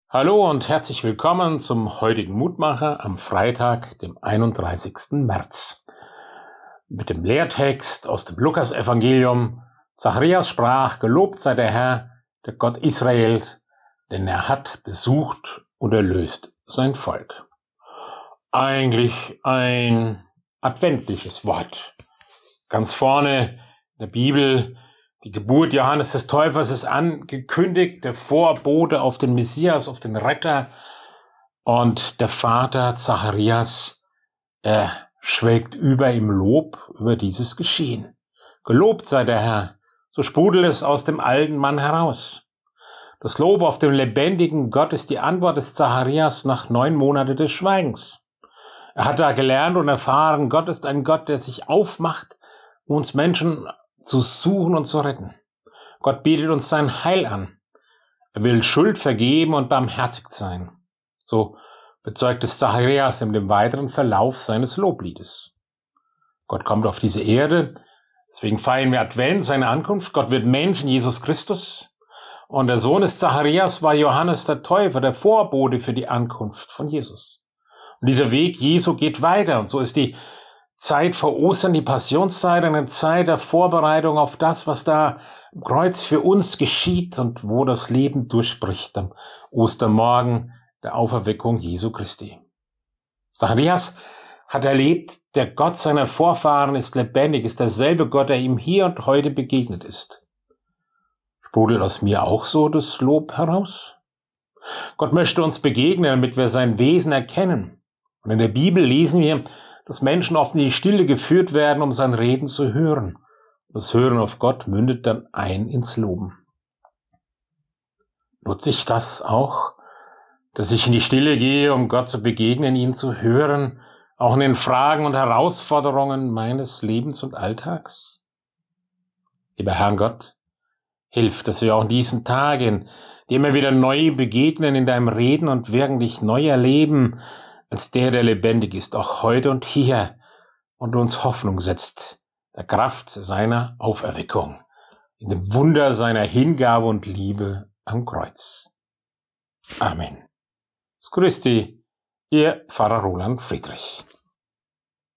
Hallo und herzlich willkommen zum heutigen Mutmacher am Freitag, dem 31. März. Mit dem Lehrtext aus dem Lukasevangelium. Zacharias sprach: Gelobt sei der Herr, der Gott Israels, denn er hat besucht und erlöst sein Volk. Eigentlich ein adventliches Wort. Ganz vorne in der Bibel: Die Geburt Johannes des Täufers ist angekündigt, der Vorbote auf den Messias, auf den Retter. Und der Vater Zacharias, er schwelgt über im Lob über dieses Geschehen. Gelobt sei der Herr, so sprudelt es aus dem alten Mann heraus. Das Lob auf den lebendigen Gott ist die Antwort des Zacharias nach 9 Monaten des Schweigens. Er hat da gelernt und erfahren, Gott ist ein Gott, der sich aufmacht, uns Menschen zu suchen und zu retten. Gott bietet uns sein Heil an. Er will Schuld vergeben und barmherzig sein. So bezeugt es Zacharias in dem weiteren Verlauf seines Lobliedes. Gott kommt auf diese Erde, deswegen feiern wir Advent, seine Ankunft. Gott wird Mensch in Jesus Christus. Und der Sohn des Zacharias war Johannes der Täufer, der Vorbote für die Ankunft von Jesus. Und dieser Weg Jesu geht weiter. Und so ist die Zeit vor Ostern, die Passionszeit, eine Zeit der Vorbereitung auf das, was da am Kreuz für uns geschieht und wo das Leben durchbricht am Ostermorgen der Auferweckung Jesu Christi. Zacharias hat erlebt, der Gott seiner Vorfahren ist lebendig, ist derselbe Gott, der ihm hier und heute begegnet ist. Sprudelt aus mir auch so das Lob heraus? Gott möchte uns begegnen, damit wir sein Wesen erkennen. Und in der Bibel lesen wir, dass Menschen oft in die Stille geführt werden, um sein Reden zu hören. Das Hören auf Gott mündet dann ein ins Loben. Nutze ich das auch, dass ich in die Stille gehe, um Gott zu begegnen, ihn zu hören, auch in den Fragen und Herausforderungen meines Lebens und Alltags? Lieber Herr Gott, hilf, dass wir auch in diesen Tagen, die immer wieder neu begegnen, in deinem Reden und Wirken dich neu erleben, als der lebendig ist, auch heute und hier, und uns Hoffnung setzt, der Kraft seiner Auferweckung, in dem Wunder seiner Hingabe und Liebe am Kreuz. Amen. Grüß dich, Ihr Pfarrer Roland Friedrich.